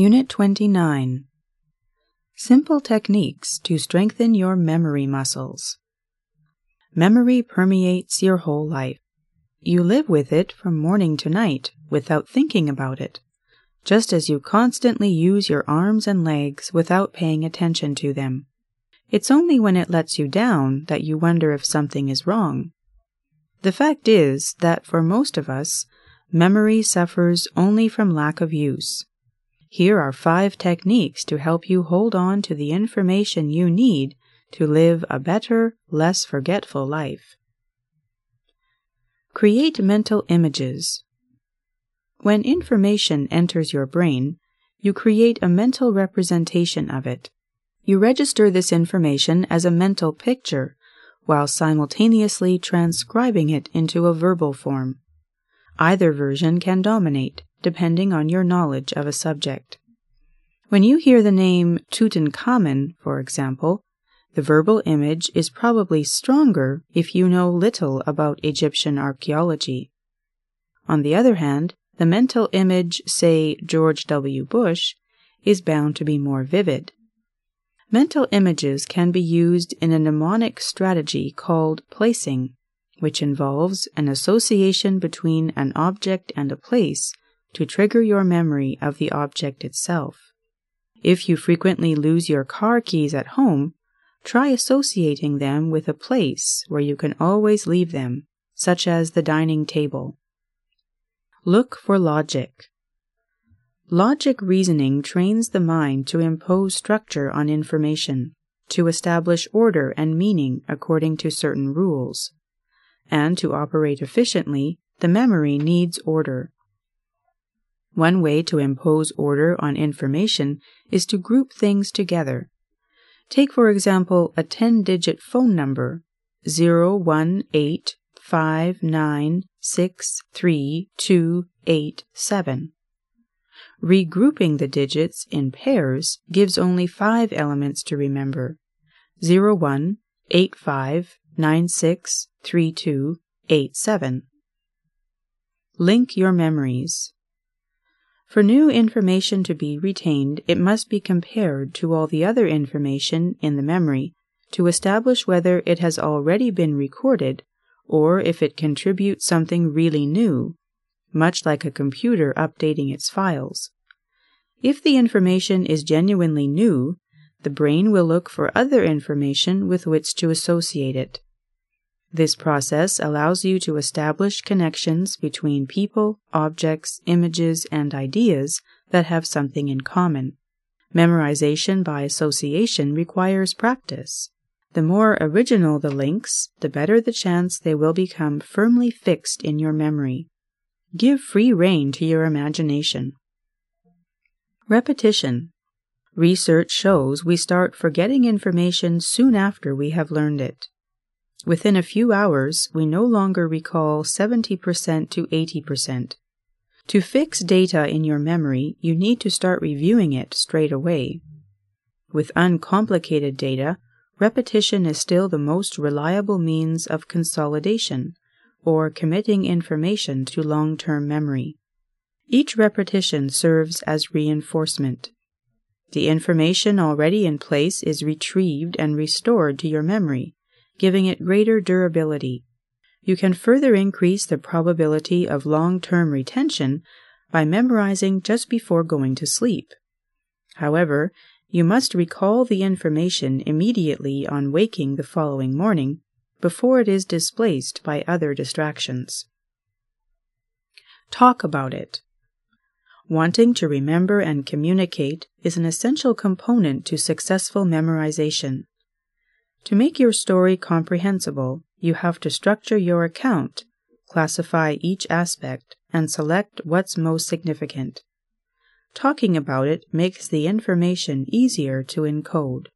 Unit 29. Simple techniques to strengthen your memory muscles. Memory permeates your whole life. You live with it from morning to night without thinking about it, just as you constantly use your arms and legs without paying attention to them. It's only when it lets you down that you wonder if something is wrong. The fact is that for most of us, memory suffers only from lack of use. Here are 5 techniques to help you hold on to the information you need to live a better, less forgetful life. Create mental images. When information enters your brain, you create a mental representation of it. You register this information as a mental picture while simultaneously transcribing it into a verbal form. Either version can dominate, depending on your knowledge of a subject. When you hear the name Tutankhamun, for example, the verbal image is probably stronger if you know little about Egyptian archaeology. On the other hand, the mental image, say George W. Bush, is bound to be more vivid. Mental images can be used in a mnemonic strategy called placing, which involves an association between an object and a place to trigger your memory of the object itself. If you frequently lose your car keys at home, try associating them with a place where you can always leave them, such as the dining table. Look for logic. Logic reasoning trains the mind to impose structure on information, to establish order and meaning according to certain rules. And to operate efficiently, the memory needs order. One way to impose order on information is to group things together. Take, for example, a 10-digit phone number, 01859632287. Regrouping the digits in pairs gives only 5 elements to remember, 0185963287. Link your memories. For new information to be retained, it must be compared to all the other information in the memory to establish whether it has already been recorded or if it contributes something really new, much like a computer updating its files. If the information is genuinely new, the brain will look for other information with which to associate it. This process allows you to establish connections between people, objects, images, and ideas that have something in common. Memorization by association requires practice. The more original the links, the better the chance they will become firmly fixed in your memory. Give free rein to your imagination. Repetition. Research shows we start forgetting information soon after we have learned it. Within a few hours, we no longer recall 70% to 80%. To fix data in your memory, you need to start reviewing it straight away. With uncomplicated data, repetition is still the most reliable means of consolidation, or committing information to long-term memory. Each repetition serves as reinforcement. The information already in place is retrieved and restored to your memory, giving it greater durability. You can further increase the probability of long-term retention by memorizing just before going to sleep. However, you must recall the information immediately on waking the following morning before it is displaced by other distractions. Talk about it. Wanting to remember and communicate is an essential component to successful memorization. To make your story comprehensible, you have to structure your account, classify each aspect, and select what's most significant. Talking about it makes the information easier to encode.